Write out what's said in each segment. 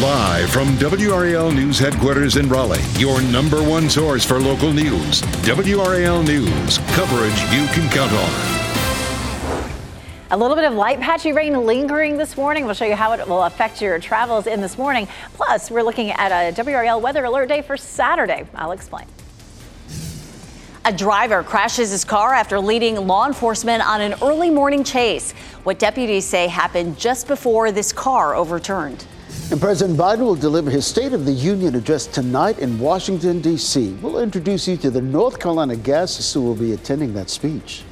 Live from WRAL News headquarters in Raleigh, your number one source for local news. WRAL News, coverage you can count on. A little bit of light patchy rain lingering this morning. We'll show you how it will affect your travels in this morning. Plus, we're looking at a WRAL weather alert day for Saturday. I'll explain. A driver crashes his car after leading law enforcement on an early morning chase. What deputies say happened just before this car overturned. And President Biden will deliver his State of the Union address tonight in Washington, D.C. We'll introduce you to the North Carolina guests who will be attending that speech.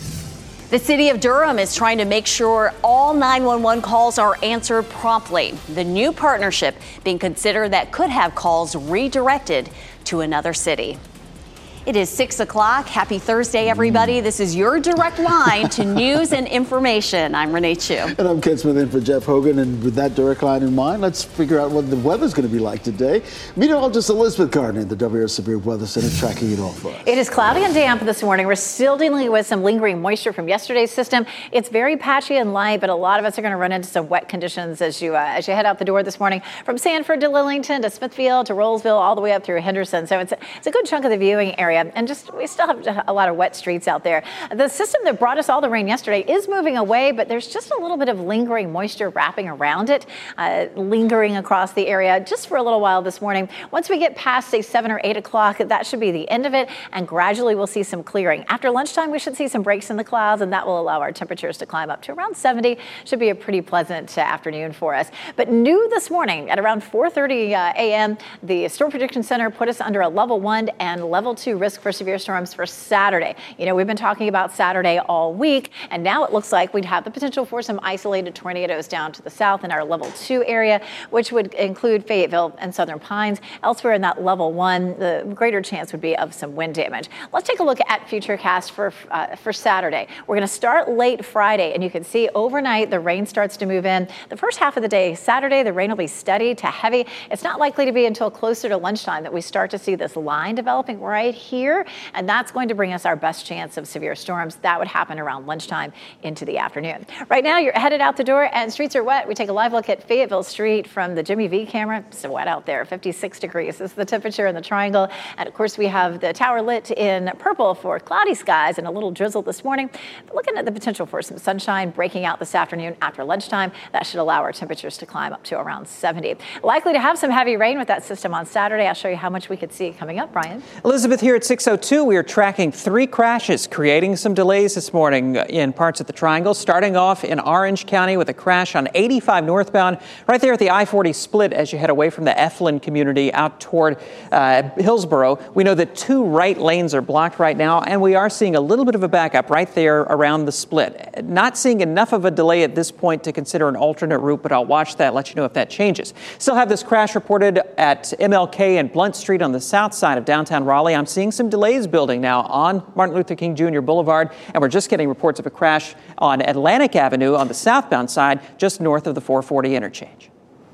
The city of Durham is trying to make sure all 911 calls are answered promptly. The new partnership being considered that could have calls redirected to another city. It is 6 o'clock. Happy Thursday, everybody. This is your direct line to news and information. I'm Renee Chu. And I'm Ken Smith in for Jeff Hogan. And with that direct line in mind, let's figure out what the weather's going to be like today. Meteorologist Elizabeth Gardner in the WRAL Severe Weather Center tracking it all for us. It is cloudy and damp this morning. We're still dealing with some lingering moisture from yesterday's system. It's very patchy and light, but a lot of us are going to run into some wet conditions as you head out the door this morning. From Sanford to Lillington to Smithfield to Rollsville, all the way up through Henderson. So it's a good chunk of the viewing area. And we still have a lot of wet streets out there. The system that brought us all the rain yesterday is moving away, but there's just a little bit of lingering moisture wrapping around it, lingering across the area just for a little while this morning. Once we get past, say, 7 or 8 o'clock, that should be the end of it, and gradually we'll see some clearing. After lunchtime, we should see some breaks in the clouds, and that will allow our temperatures to climb up to around 70. Should be a pretty pleasant afternoon for us. But new this morning at around 4:30 a.m., the Storm Prediction Center put us under a level 1 and level 2 risk for severe storms for Saturday. You know, we've been talking about Saturday all week, and now it looks like we'd have the potential for some isolated tornadoes down to the south in our level 2 area, which would include Fayetteville and Southern Pines. Elsewhere in that level 1, the greater chance would be of some wind damage. Let's take a look at Futurecast for Saturday. We're going to start late Friday, and you can see overnight the rain starts to move in. The first half of the day, Saturday, the rain will be steady to heavy. It's not likely to be until closer to lunchtime that we start to see this line developing right here, and that's going to bring us our best chance of severe storms. That would happen around lunchtime into the afternoon. Right now, you're headed out the door and streets are wet. We take a live look at Fayetteville Street from the Jimmy V camera. It's so wet out there, 56 degrees is the temperature in the triangle. And of course, we have the tower lit in purple for cloudy skies and a little drizzle this morning. But looking at the potential for some sunshine breaking out this afternoon after lunchtime, that should allow our temperatures to climb up to around 70. Likely to have some heavy rain with that system on Saturday. I'll show you how much we could see coming up, Brian. Elizabeth, here at 6:02, we are tracking 3 crashes, creating some delays this morning in parts of the triangle. Starting off in Orange County with a crash on 85 northbound, right there at the I-40 split as you head away from the Eflin community out toward Hillsboro. We know that 2 right lanes are blocked right now, and we are seeing a little bit of a backup right there around the split. Not seeing enough of a delay at this point to consider an alternate route, but I'll watch that, let you know if that changes. Still have this crash reported at MLK and Blunt Street on the south side of downtown Raleigh. I'm seeing some delays building now on Martin Luther King Jr. Boulevard, and we're just getting reports of a crash on Atlantic Avenue on the southbound side, just north of the 440 interchange.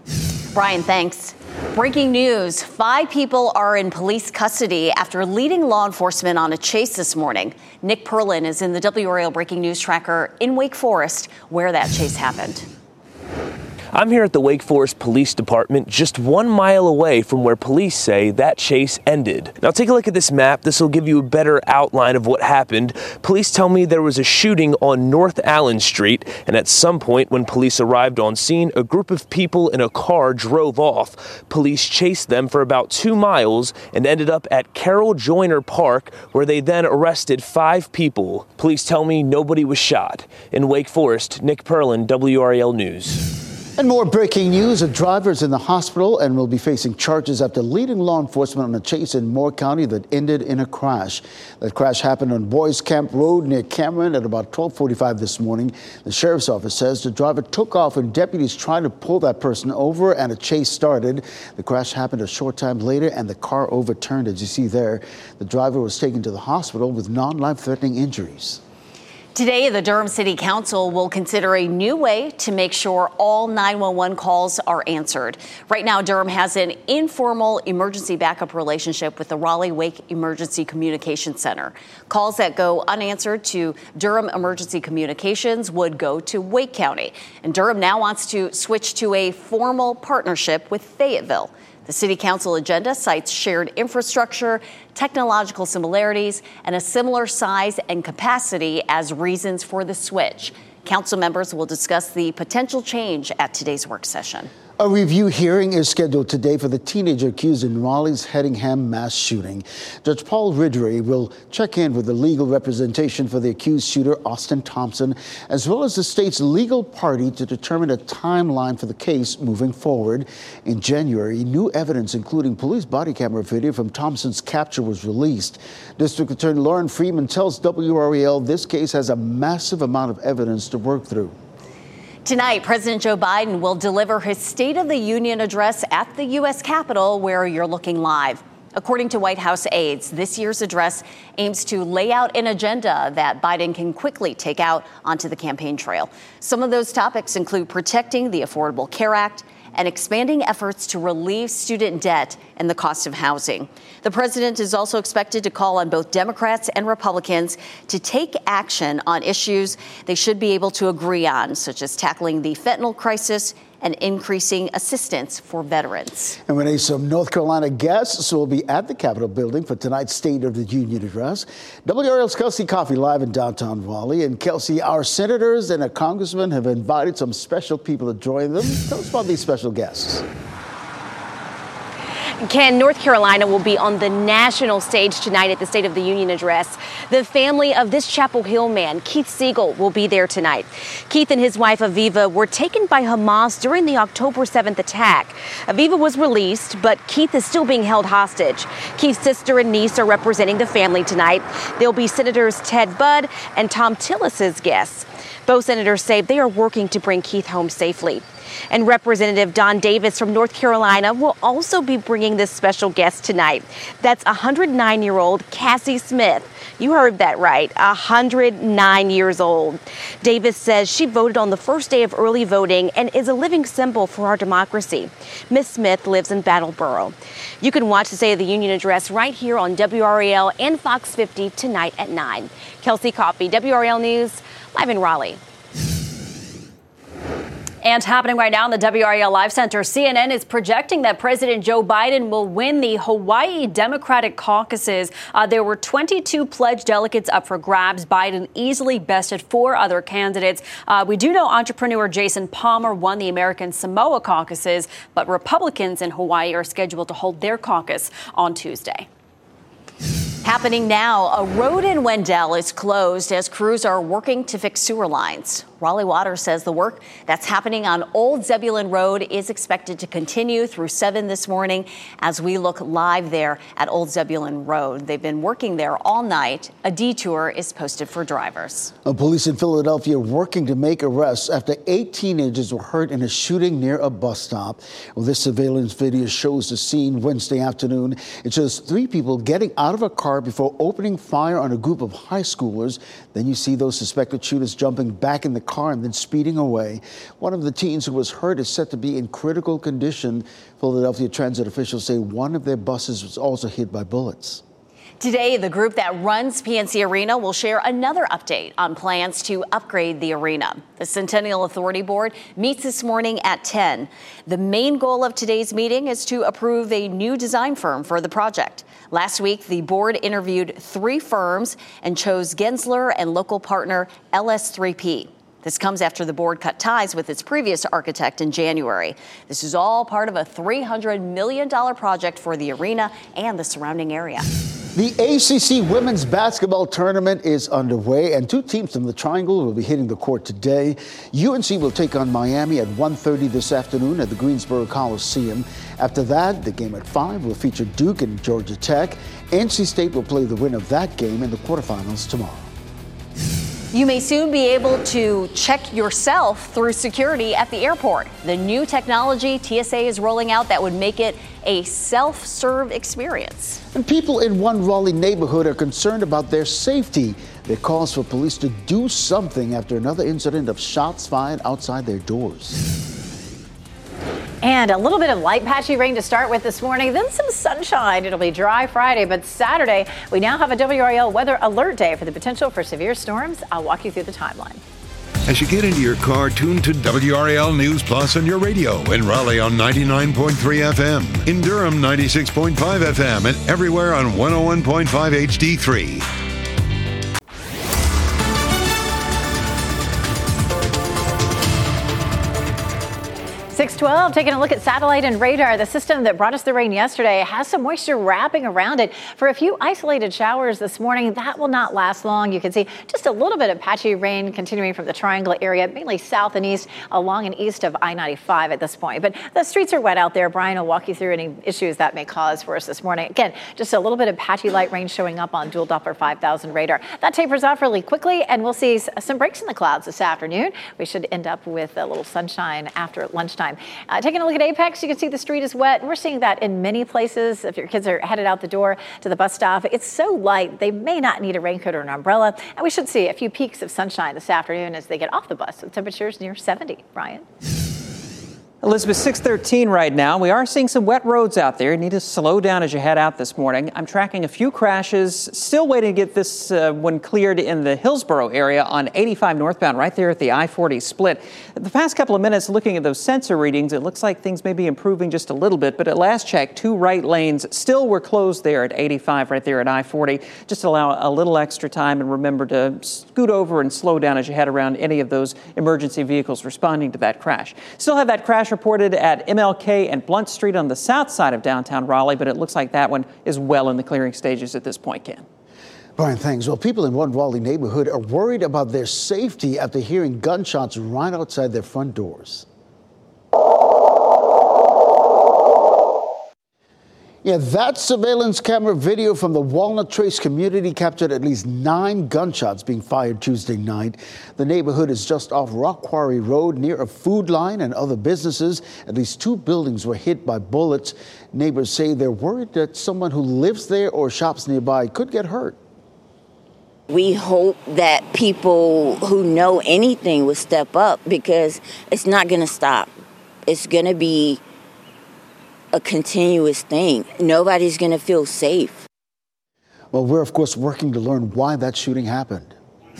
Brian, thanks. Breaking news. 5 people are in police custody after leading law enforcement on a chase this morning. Nick Perlin is in the WRAL Breaking News Tracker in Wake Forest, where that chase happened. I'm here at the Wake Forest Police Department, just 1 mile away from where police say that chase ended. Now take a look at this map. This will give you a better outline of what happened. Police tell me there was a shooting on North Allen Street, and at some point when police arrived on scene, a group of people in a car drove off. Police chased them for about 2 miles and ended up at Carol Joyner Park, where they then arrested 5 people. Police tell me nobody was shot. In Wake Forest, Nick Perlin, WRAL News. And more breaking news. A driver is in the hospital and will be facing charges after leading law enforcement on a chase in Moore County that ended in a crash. That crash happened on Boys Camp Road near Cameron at about 12:45 this morning. The sheriff's office says the driver took off and deputies tried to pull that person over and a chase started. The crash happened a short time later and the car overturned, as you see there. The driver was taken to the hospital with non-life-threatening injuries. Today, the Durham City Council will consider a new way to make sure all 911 calls are answered. Right now, Durham has an informal emergency backup relationship with the Raleigh-Wake Emergency Communications Center. Calls that go unanswered to Durham Emergency Communications would go to Wake County. And Durham now wants to switch to a formal partnership with Fayetteville. The City Council agenda cites shared infrastructure, technological similarities, and a similar size and capacity as reasons for the switch. Council members will discuss the potential change at today's work session. A review hearing is scheduled today for the teenager accused in Raleigh's Hedingham mass shooting. Judge Paul Ridgway will check in with the legal representation for the accused shooter, Austin Thompson, as well as the state's legal party to determine a timeline for the case moving forward. In January, new evidence, including police body camera video from Thompson's capture, was released. District Attorney Lauren Freeman tells WRAL this case has a massive amount of evidence to work through. Tonight, President Joe Biden will deliver his State of the Union address at the U.S. Capitol, where you're looking live. According to White House aides, this year's address aims to lay out an agenda that Biden can quickly take out onto the campaign trail. Some of those topics include protecting the Affordable Care Act and expanding efforts to relieve student debt and the cost of housing. The president is also expected to call on both Democrats and Republicans to take action on issues they should be able to agree on, such as tackling the fentanyl crisis and increasing assistance for veterans. And Renee, some North Carolina guests will be at the Capitol building for tonight's State of the Union address. WRAL's Kelsey Coffey live in downtown Raleigh. And Kelsey, our senators and a congressman have invited some special people to join them. Tell us about these special guests. Ken, North Carolina will be on the national stage tonight at the State of the Union address. The family of this Chapel Hill man, Keith Siegel, will be there tonight. Keith and his wife, Aviva, were taken by Hamas during the October 7th attack. Aviva was released, but Keith is still being held hostage. Keith's sister and niece are representing the family tonight. They'll be Senators Ted Budd and Tom Tillis's guests. Both senators say they are working to bring Keith home safely. And Representative Don Davis from North Carolina will also be bringing this special guest tonight. That's 109-year-old Cassie Smith. You heard that right, 109 years old. Davis says she voted on the first day of early voting and is a living symbol for our democracy. Ms. Smith lives in Battleboro. You can watch the State of the Union address right here on WRAL and Fox 50 tonight at 9. Kelsey Coffey, WRAL News, live in Raleigh. And happening right now in the WRAL Live Center, CNN is projecting that President Joe Biden will win the Hawaii Democratic caucuses. There were 22 pledged delegates up for grabs. Biden easily bested 4 other candidates. We do know entrepreneur Jason Palmer won the American Samoa caucuses, but Republicans in Hawaii are scheduled to hold their caucus on Tuesday. Happening now, a road in Wendell is closed as crews are working to fix sewer lines. Raleigh Water says the work that's happening on Old Zebulon Road is expected to continue through 7 this morning as we look live there at Old Zebulon Road. They've been working there all night. A detour is posted for drivers. Police in Philadelphia working to make arrests after 8 teenagers were hurt in a shooting near a bus stop. Well, this surveillance video shows the scene Wednesday afternoon. It shows 3 people getting out of a car before opening fire on a group of high schoolers. Then you see those suspected shooters jumping back in the car and then speeding away. One of the teens who was hurt is said to be in critical condition. Philadelphia transit officials say one of their buses was also hit by bullets. Today, the group that runs PNC Arena will share another update on plans to upgrade the arena. The Centennial Authority Board meets this morning at 10. The main goal of today's meeting is to approve a new design firm for the project. Last week, the board interviewed 3 firms and chose Gensler and local partner LS3P. This comes after the board cut ties with its previous architect in January. This is all part of a $300 million project for the arena and the surrounding area. The ACC Women's Basketball Tournament is underway, and 2 teams from the Triangle will be hitting the court today. UNC will take on Miami at 1:30 this afternoon at the Greensboro Coliseum. After that, the game at 5 will feature Duke and Georgia Tech. NC State will play the winner of that game in the quarterfinals tomorrow. You may soon be able to check yourself through security at the airport. The new technology TSA is rolling out that would make it a self-serve experience. And people in one Raleigh neighborhood are concerned about their safety. There calls for police to do something after another incident of shots fired outside their doors. And a little bit of light patchy rain to start with this morning, then some sunshine. It'll be dry Friday, but Saturday, we now have a WRAL weather alert day for the potential for severe storms. I'll walk you through the timeline. As you get into your car, tune to WRAL News Plus on your radio. In Raleigh on 99.3 FM. In Durham, 96.5 FM. And everywhere on 101.5 HD3. 612, taking a look at satellite and radar. The system that brought us the rain yesterday has some moisture wrapping around it for a few isolated showers this morning. That will not last long. You can see just a little bit of patchy rain continuing from the Triangle area, mainly south and east, along and east of I-95 at this point. But the streets are wet out there. Brian will walk you through any issues that may cause for us this morning. Again, just a little bit of patchy light rain showing up on dual Doppler 5000 radar. That tapers off really quickly, and we'll see some breaks in the clouds this afternoon. We should end up with a little sunshine after lunchtime. Taking a look at Apex, you can see the street is wet. We're seeing that in many places. If your kids are headed out the door to the bus stop, it's so light they may not need a raincoat or an umbrella. And we should see a few peaks of sunshine this afternoon as they get off the bus with temperatures near 70. Brian? Elizabeth, 613 right now. We are seeing some wet roads out there. You need to slow down as you head out this morning. I'm tracking a few crashes. Still waiting to get this one cleared in the Hillsborough area on 85 northbound, right there at the I-40 split. The past couple of minutes, looking at those sensor readings, it looks like things may be improving just a little bit. But at last check, two right lanes still were closed there at 85, right there at I-40. Just allow a little extra time, and remember to scoot over and slow down as you head around any of those emergency vehicles responding to that crash. Still have that crash reported at MLK and Blunt Street on the south side of downtown Raleigh, but it looks like that one is well in the clearing stages at this point, Ken. Brian, thanks. Well, people in one Raleigh neighborhood are worried about their safety after hearing gunshots right outside their front doors. Yeah, that surveillance camera video from the Walnut Trace community captured at least 9 gunshots being fired Tuesday night. The neighborhood is just off Rock Quarry Road near a food line and other businesses. At least 2 buildings were hit by bullets. Neighbors say they're worried that someone who lives there or shops nearby could get hurt. We hope that people who know anything will step up, because it's not going to stop. It's going to be a continuous thing. Nobody's going to feel safe. Well, we're, of course, working to learn why that shooting happened.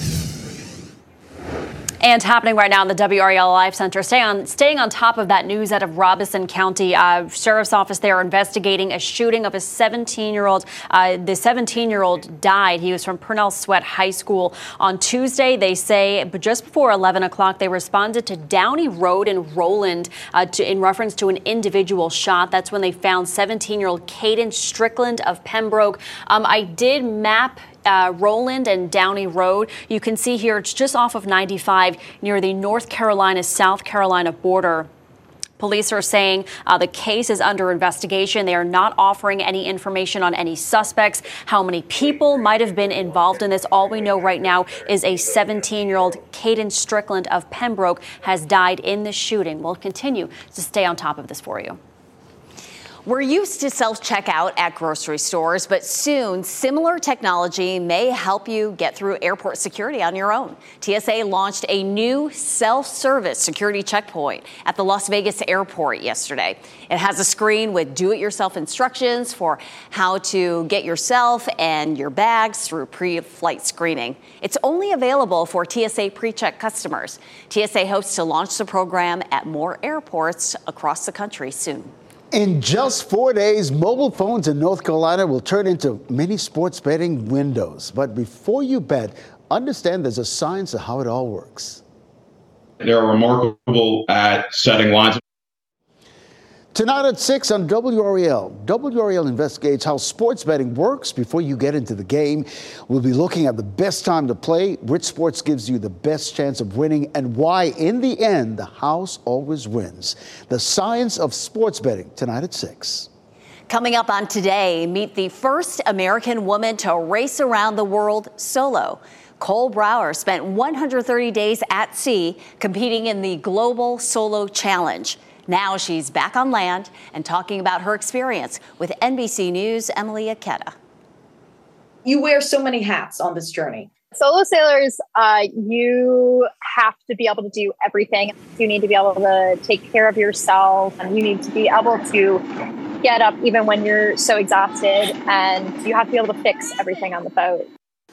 And happening right now in the WRAL Live Center. Staying on top of that news out of Robeson County. Sheriff's office there investigating a shooting of a 17-year-old. The 17-year-old died. He was from Purnell Sweat High School. On Tuesday, they say, but just before 11 o'clock, they responded to Downey Road in Roland in reference to an individual shot. That's when they found 17-year-old Caden Strickland of Pembroke. I did map Roland and Downey Road. You can see here it's just off of 95 near the North Carolina-South Carolina border. Police are saying the case is under investigation. They are not offering any information on any suspects, how many people might have been involved in this. All we know right now is a 17-year-old Caden Strickland of Pembroke has died in this shooting. We'll continue to stay on top of this for you. We're used to self-checkout at grocery stores, but soon similar technology may help you get through airport security on your own. TSA launched a new self-service security checkpoint at the Las Vegas airport yesterday. It has a screen with do-it-yourself instructions for how to get yourself and your bags through pre-flight screening. It's only available for TSA PreCheck customers. TSA hopes to launch the program at more airports across the country soon. In just 4 days, mobile phones in North Carolina will turn into mini sports betting windows. But before you bet, understand there's a science to how it all works. They're remarkable at setting lines. Tonight at 6 on WRAL. WRAL investigates how sports betting works before you get into the game. We'll be looking at the best time to play, which sports gives you the best chance of winning, and why, in the end, the house always wins. The science of sports betting tonight at 6. Coming up on Today, meet the first American woman to race around the world solo. Cole Brower spent 130 days at sea competing in the Global Solo Challenge. Now she's back on land and talking about her experience with NBC News' Emily Aketa. You wear so many hats on this journey. Solo sailors, you have to be able to do everything. You need to be able to take care of yourself, and you need to be able to get up even when you're so exhausted, and you have to be able to fix everything on the boat.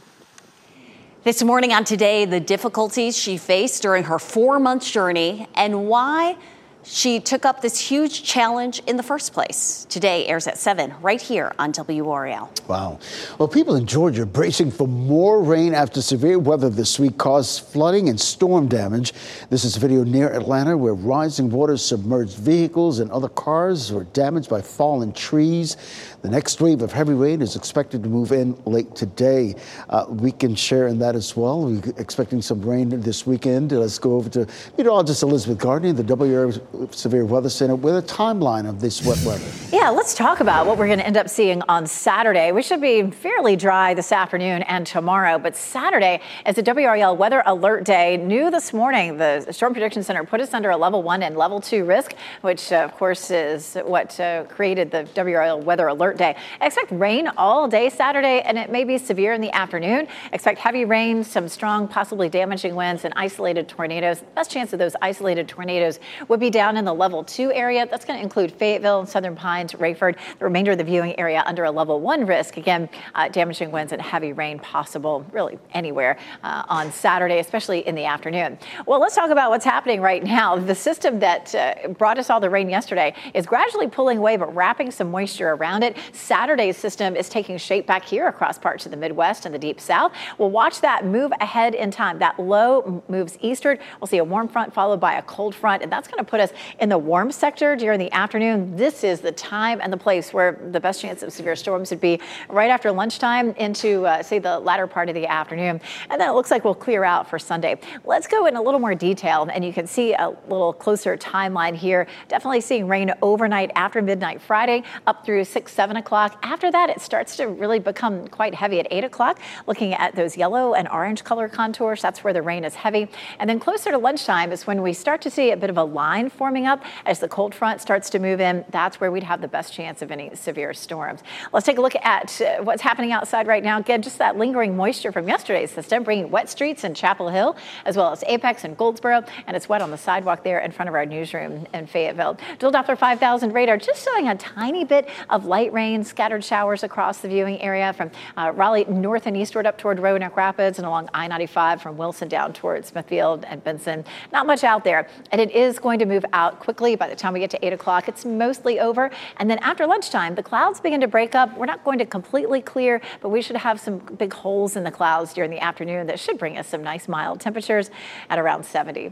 This morning on Today, the difficulties she faced during her 4-month journey and why she took up this huge challenge in the first place. Today airs at 7 right here on WRAL. Wow. Well, people in Georgia are bracing for more rain after severe weather this week caused flooding and storm damage. This is a video near Atlanta where rising waters submerged vehicles and other cars were damaged by fallen trees. The next wave of heavy rain is expected to move in late today. We can share in that as well. We're expecting some rain this weekend. Let's go over to meteorologist Elizabeth Gardner, the WRAL Severe Weather Center, with a timeline of this wet weather. Yeah, let's talk about what we're going to end up seeing on Saturday. We should be fairly dry this afternoon and tomorrow, but Saturday is a WRAL Weather Alert Day. New this morning, the Storm Prediction Center put us under a level 1 and level 2 risk, which of course is what created the WRAL Weather Alert Day. Expect rain all day Saturday, and it may be severe in the afternoon. Expect heavy rain, some strong, possibly damaging winds, and isolated tornadoes. The best chance of those isolated tornadoes would be down in the level 2 area. That's going to include Fayetteville, Southern Pines, Rayford. The remainder of the viewing area under a level 1 risk. Again, damaging winds and heavy rain possible really anywhere on Saturday, especially in the afternoon. Well, let's talk about what's happening right now. The system that brought us all the rain yesterday is gradually pulling away, but wrapping some moisture around it. Saturday's system is taking shape back here across parts of the Midwest and the Deep South. We'll watch that move ahead in time. That low moves eastward. We'll see a warm front followed by a cold front, and that's going to put us in the warm sector during the afternoon. This is the time and the place where the best chance of severe storms would be right after lunchtime into, say, the latter part of the afternoon. And then it looks like we'll clear out for Sunday. Let's go in a little more detail, and you can see a little closer timeline here. Definitely seeing rain overnight after midnight Friday up through 6, 7 o'clock. After that, it starts to really become quite heavy at 8 o'clock. Looking at those yellow and orange color contours, that's where the rain is heavy. And then closer to lunchtime is when we start to see a bit of a line forming up as the cold front starts to move in. That's where we'd have the best chance of any severe storms. Let's take a look at what's happening outside right now. Again, just that lingering moisture from yesterday's system, bringing wet streets in Chapel Hill, as well as Apex and Goldsboro, and it's wet on the sidewalk there in front of our newsroom in Fayetteville. Dual Doppler 5000 radar just showing a tiny bit of light rain, scattered showers across the viewing area from Raleigh north and eastward up toward Roanoke Rapids and along I-95 from Wilson down toward Smithfield and Benson. Not much out there, and it is going to move out quickly. By the time we get to 8 o'clock, it's mostly over. And then after lunchtime, the clouds begin to break up. We're not going to completely clear, but we should have some big holes in the clouds during the afternoon that should bring us some nice mild temperatures at around 70.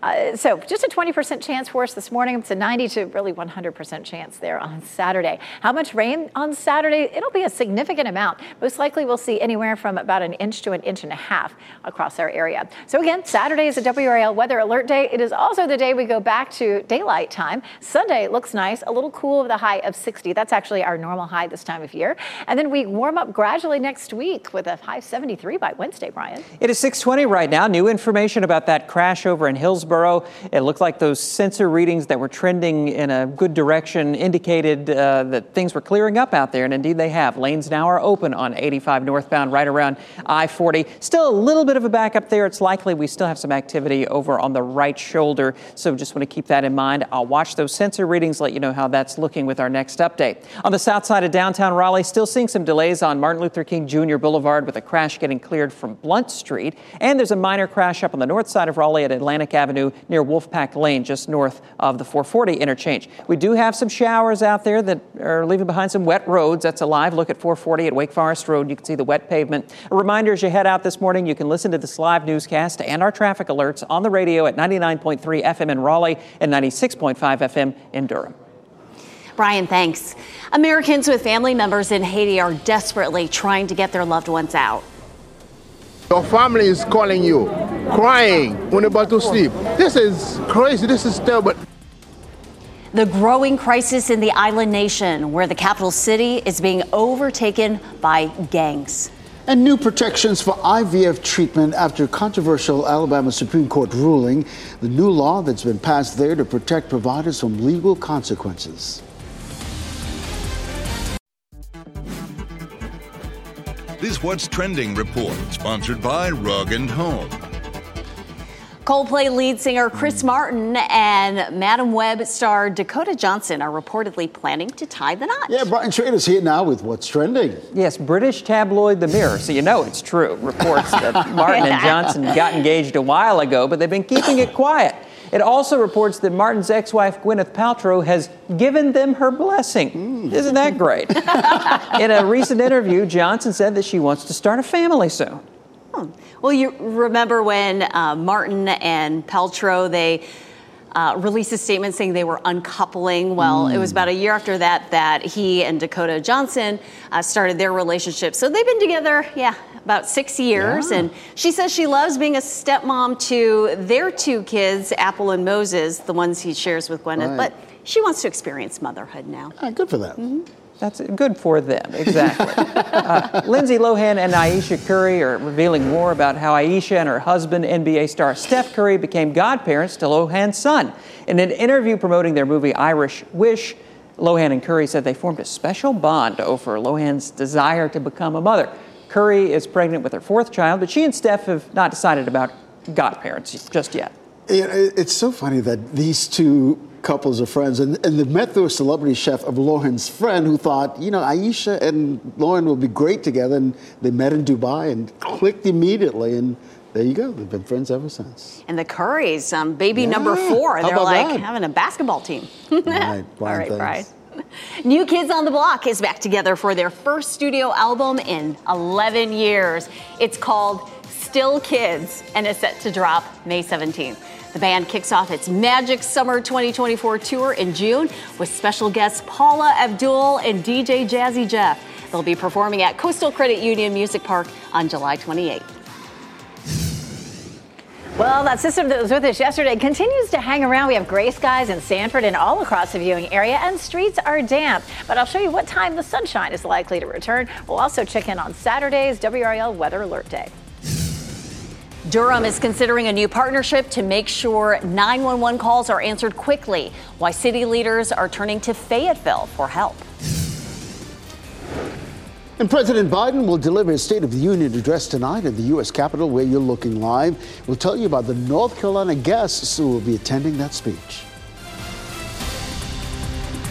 So just a 20% chance for us this morning. It's a 90 to really 100% chance there on Saturday. How much rain on Saturday? It'll be a significant amount. Most likely we'll see anywhere from about 1 inch to 1.5 inches across our area. So again, Saturday is a WRAL Weather Alert Day. It is also the day we go back to daylight time. Sunday looks nice, a little cool with a high of 60. That's actually our normal high this time of year. And then we warm up gradually next week with a high of 73 by Wednesday, Brian. It is 6:20 right now. New information about that crash over in Hillsboro. It looked like those sensor readings that were trending in a good direction indicated that things were clearing up out there, and indeed they have. Lanes now are open on 85 northbound right around I-40. Still a little bit of a backup there. It's likely we still have some activity over on the right shoulder, so just want to keep that in mind. I'll watch those sensor readings, let you know how that's looking with our next update. On the south side of downtown Raleigh, still seeing some delays on Martin Luther King Jr. Boulevard with a crash getting cleared from Blunt Street. And there's a minor crash up on the north side of Raleigh at Atlantic Avenue near Wolfpack Lane, just north of the 440 interchange. We do have some showers out there that are leaving behind some wet roads. That's a live look at 440 at Wake Forest Road. You can see the wet pavement. A reminder as you head out this morning, you can listen to this live newscast and our traffic alerts on the radio at 99.3 FM in Raleigh and 96.5 FM in Durham. Brian, thanks. Americans with family members in Haiti are desperately trying to get their loved ones out. Your family is calling you, crying when you're about to sleep. This is crazy. This is terrible. The growing crisis in the island nation, where the capital city is being overtaken by gangs. And new protections for IVF treatment after controversial Alabama Supreme Court ruling. The new law that's been passed there to protect providers from legal consequences. This What's Trending report, sponsored by Rug & Home. Coldplay lead singer Chris Martin and Madam Web star Dakota Johnson are reportedly planning to tie the knot. Yeah, Brian Schrader's here now with What's Trending. Yes, British tabloid The Mirror, so you know it's true, reports that Martin and Johnson got engaged a while ago, but they've been keeping it quiet. It also reports that Martin's ex-wife Gwyneth Paltrow has given them her blessing. Isn't that great? In a recent interview, Johnson said that she wants to start a family soon. Well, you remember when Martin and Paltrow, they released a statement saying they were uncoupling. Well, it was about a year after that he and Dakota Johnson started their relationship. So they've been together, about 6 years. Yeah. And she says she loves being a stepmom to their two kids, Apple and Moses, the ones he shares with Gwyneth. Right. But she wants to experience motherhood now. Good for them. Mm-hmm. That's good for them, exactly. Lindsay Lohan and Ayesha Curry are revealing more about how Ayesha and her husband, NBA star Steph Curry, became godparents to Lohan's son. In an interview promoting their movie Irish Wish, Lohan and Curry said they formed a special bond over Lohan's desire to become a mother. Curry is pregnant with her fourth child, but she and Steph have not decided about godparents just yet. It's so funny that these two couples are friends, and they met through a celebrity chef of Lohan's friend who thought, Ayesha and Lohan will be great together, and they met in Dubai and clicked immediately, and there you go. They've been friends ever since. And the Currys, baby number 4, they're like having a basketball team. Right, All right, Brian. New Kids on the Block is back together for their first studio album in 11 years. It's called Still Kids, and is set to drop May 17th. The band kicks off its Magic Summer 2024 tour in June with special guests Paula Abdul and DJ Jazzy Jeff. They'll be performing at Coastal Credit Union Music Park on July 28th. Well, that system that was with us yesterday continues to hang around. We have gray skies in Sanford and all across the viewing area, and streets are damp. But I'll show you what time the sunshine is likely to return. We'll also check in on Saturday's WRAL Weather Alert Day. Durham is considering a new partnership to make sure 911 calls are answered quickly, why city leaders are turning to Fayetteville for help. And President Biden will deliver his State of the Union address tonight at the U.S. Capitol, where you're looking live. We'll tell you about the North Carolina guests who will be attending that speech.